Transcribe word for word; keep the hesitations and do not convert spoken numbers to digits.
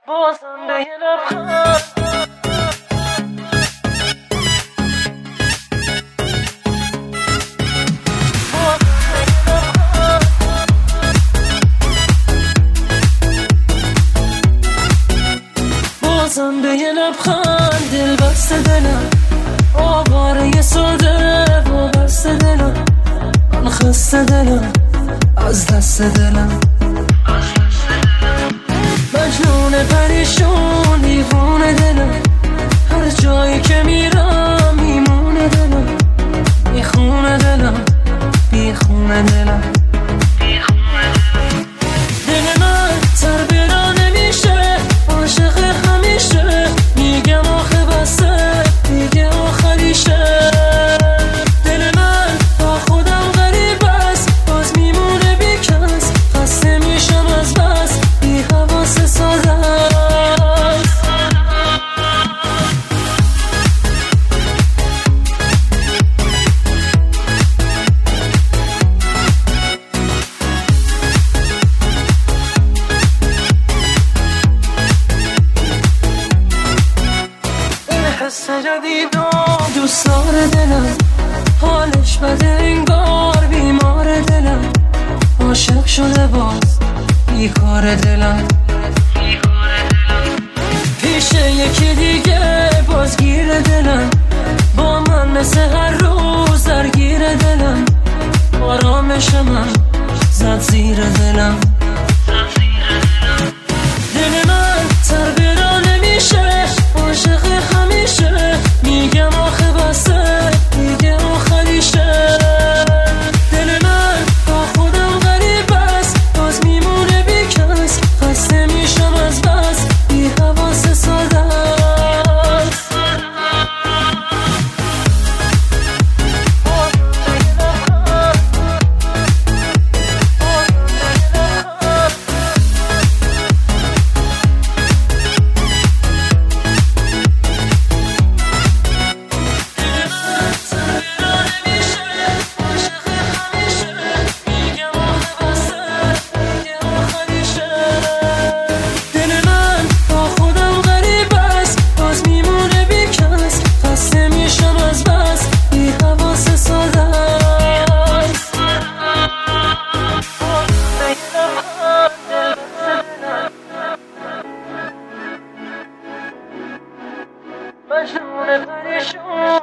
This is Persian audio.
بازم به یه لبخند بازم به یه لبخند دل بسته دلم آواره ساده و بسته دلم من خسته دلم از دست دلم مجنون پریشون دیوونه دلم هر جایی که میرم میمونه دلم میخونه دلم بیخونه دلم دل من سر برا نمیشه عاشق همیشه میگم آخه بسه دیگه آخریشه دل من با خودم غریب است باز میمونه بی کس خسته میشم از بس بی حواس ساده است این حس جدیدم دوست داره دلم حالش بده انگار بیمار دلم عاشق شده باز بیکار دلم پیش یکی دیگه بازگیر دلم با من مثل هر روز درگیر دلم آرامش من زد زیر دلم دل من سر برا نمیشه عاشق همیشه میگم آخه بسه دیگه آخریشه دل من با خودم غریب است باز میمونه بی کس خسته میشم از بس بی حواس ساده است مجنون پریشون